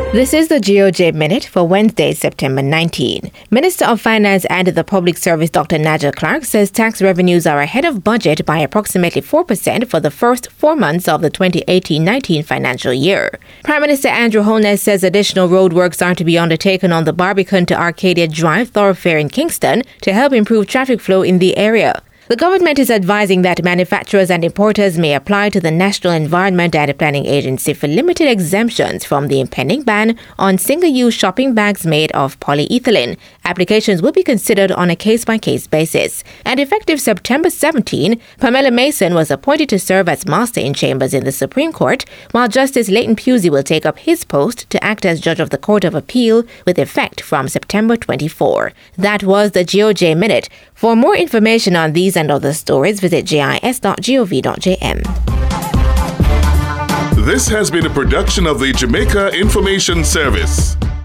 This is the GOJ Minute for Wednesday, September 19. Minister of Finance and the Public Service Dr. Naja Clark says tax revenues are ahead of budget by approximately 4% for the first 4 months of the 2018-19 financial year. Prime Minister Andrew Holness says additional roadworks are to be undertaken on the Barbican to Arcadia Drive thoroughfare in Kingston to help improve traffic flow in the area. The government is advising that manufacturers and importers may apply to the National Environment and Planning Agency for limited exemptions from the impending ban on single-use shopping bags made of polyethylene. Applications will be considered on a case-by-case basis. And effective September 17, Pamela Mason was appointed to serve as Master in Chambers in the Supreme Court, while Justice Leighton Pusey will take up his post to act as Judge of the Court of Appeal with effect from September 24. That was the GOJ Minute. For more information on these and other stories, visit jis.gov.jm. This has been a production of the Jamaica Information Service.